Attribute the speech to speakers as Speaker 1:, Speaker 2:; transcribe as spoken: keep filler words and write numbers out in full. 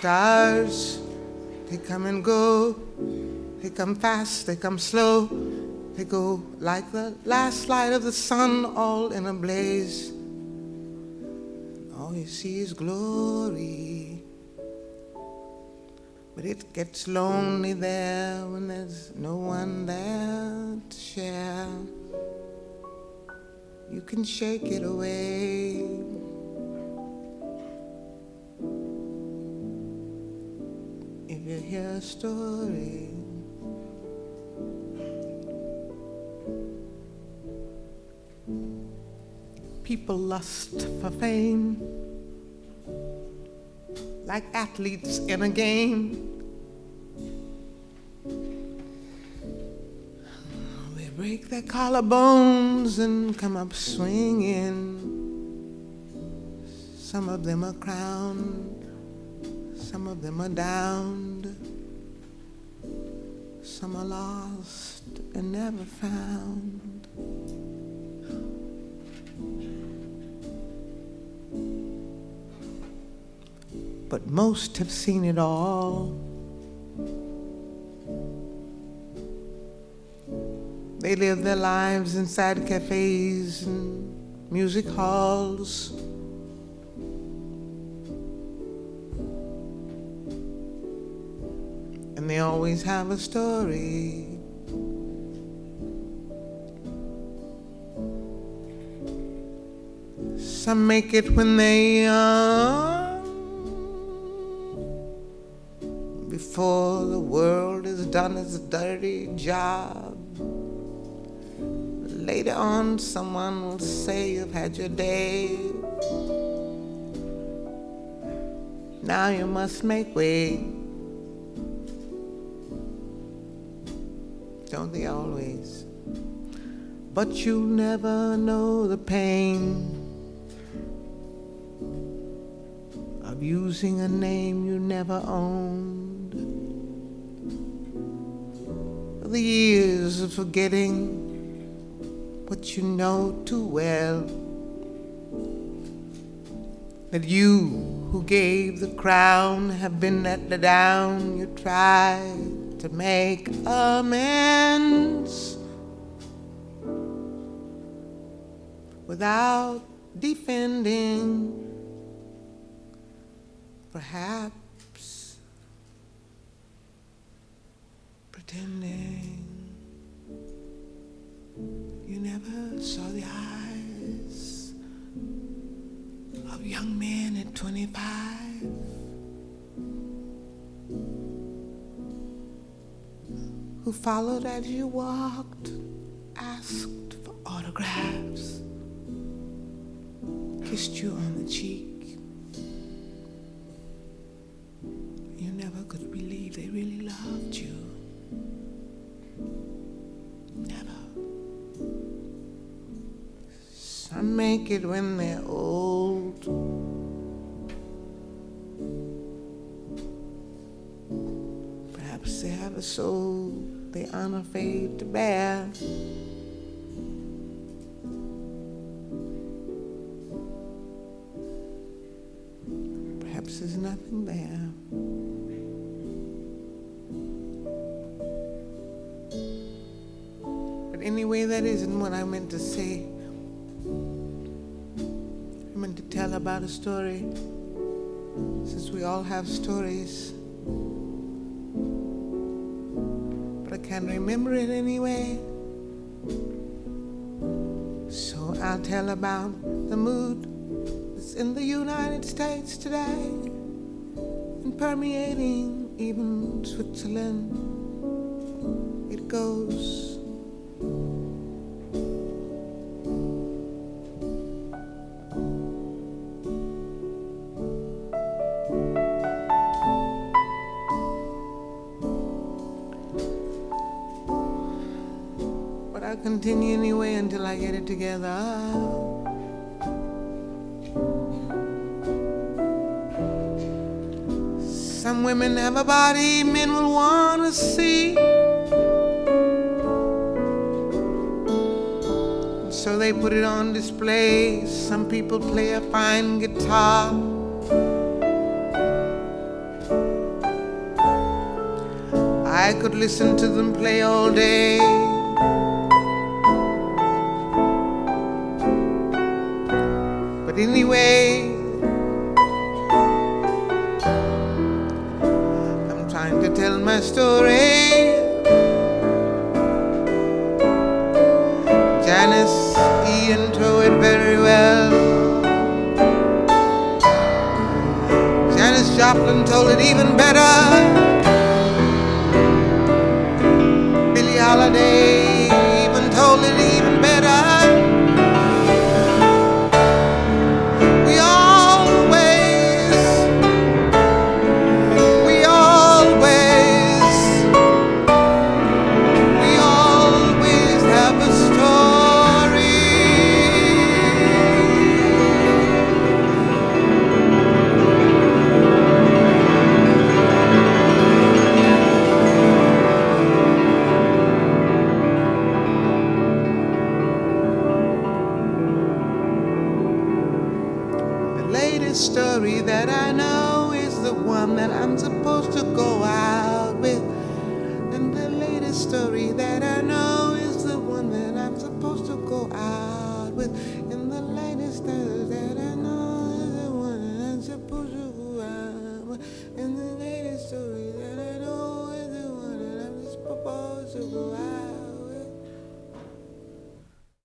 Speaker 1: Stars, they come and go. They come fast, they come slow. They go like the last light of the sun, all in a blaze. All you see is glory. But it gets lonely there when there's no one there to share. You can shake it away. If you hear a story, people lust for fame like athletes in a game. They break their collarbones and come up swinging. Some of them are crowned, some of them are downed, some are lost and never found. But most have seen it all. They live their lives inside cafes and music halls. And they always have a story. Some make it when they're young, before the world is done its dirty job. Later on, someone will say you've had your day. Now you must make way. Don't they always? But you'll never know the pain of using a name you never owned. The years of forgetting what you know too well. That you who gave the crown have been let down. You tried to make amends without defending. Perhaps pretending you never saw the eyes of young men at twenty-five who followed as you walked, asked for autographs, kissed you on the cheek. You never could believe they really loved you. Never. Some make it when they're old. Perhaps they have a soul they aren't afraid to bear. Perhaps there's nothing there. But anyway, that isn't what I meant to say. I meant to tell about a story, since we all have stories. But I can't remember it anyway. So I'll tell about the mood that's in the United States today, and permeating even Switzerland. It goes. I'll continue anyway until I get it together. Some women have a body men will want to see, so they put it on display. Some people play a fine guitar, I could listen to them play all day. But anyway, I'm trying to tell my story. Janis Ian told it very well. Janis Joplin told it even better. Billie Holiday even told it even better. We always, we always, we always have a story. The latest story that I know is the one that I'm supposed to go out with. And the latest story that I